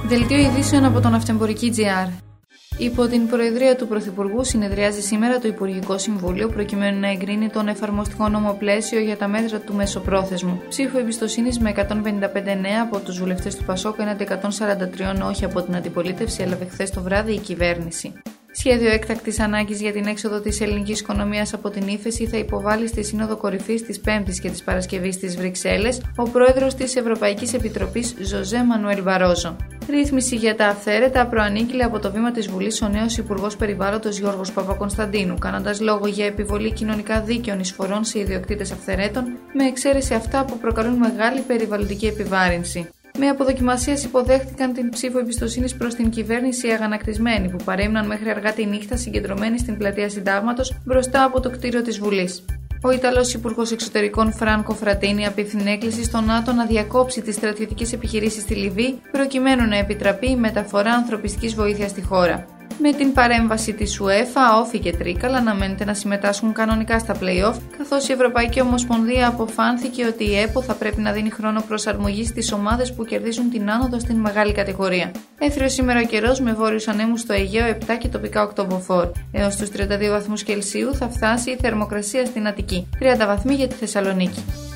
Δελτίο ειδήσεων από τον Ναυτεμπορική.gr. Υπό την προεδρία του Πρωθυπουργού συνεδριάζει σήμερα το Υπουργικό Συμβούλιο προκειμένου να εγκρίνει τον εφαρμοστικό νόμο-πλαίσιο για τα μέτρα του μεσοπρόθεσμου. Ψήφο εμπιστοσύνης με 155 ναι από τους βουλευτές του ΠΑΣΟΚ έναντι 143 όχι από την αντιπολίτευση, έλαβε χθες το βράδυ η κυβέρνηση. Σχέδιο έκτακτης ανάγκης για την έξοδο της ελληνικής οικονομίας από την ύφεση θα υποβάλει στη Σύνοδο Κορυφής της Πέμπτης και της Παρασκευής στις Βρυξέλλες ο πρόεδρος της Ευρωπαϊκής Επιτροπής Ζωζέ Μανουέλ Μπαρόζο. Ρύθμιση για τα αυθαίρετα προανήγγειλε από το βήμα της Βουλής ο νέος Υπουργός Περιβάλλοντος Γιώργος Παπακωνσταντίνου, κάνοντας λόγο για επιβολή κοινωνικά δίκαιων εισφορών σε ιδιοκτήτες αυθαιρέτων, με εξαίρεση αυτά που προκαλούν μεγάλη περιβαλλοντική επιβάρυνση. Με αποδοκιμασίας υποδέχτηκαν την ψήφο εμπιστοσύνης προς την κυβέρνηση οι αγανακτισμένοι που παρέμειναν μέχρι αργά τη νύχτα συγκεντρωμένοι στην πλατεία Συντάγματος μπροστά από το κτίριο της Βουλής. Ο Ιταλός Υπουργός Εξωτερικών Φράνκο Φρατίνι απίφθινε έκκληση στο ΝΑΤΟ να διακόψει τις στρατιωτικές επιχειρήσεις στη Λιβύη προκειμένου να επιτραπεί η μεταφορά ανθρωπιστικής βοήθειας στη χώρα. Με την παρέμβαση της UEFA, Όφη και Τρίκαλα αναμένεται να συμμετάσχουν κανονικά στα play-off, καθώς η Ευρωπαϊκή Ομοσπονδία αποφάνθηκε ότι η ΕΠΟ θα πρέπει να δίνει χρόνο προσαρμογής στις ομάδες που κερδίζουν την άνοδο στην μεγάλη κατηγορία. Έθριος σήμερα ο καιρός με βόρειους ανέμους στο Αιγαίο 7 και τοπικά 8 μποφόρ. Έως τους 32 βαθμούς Κελσίου θα φτάσει η θερμοκρασία στην Αττική, 30 βαθμοί για τη Θεσσαλονίκη.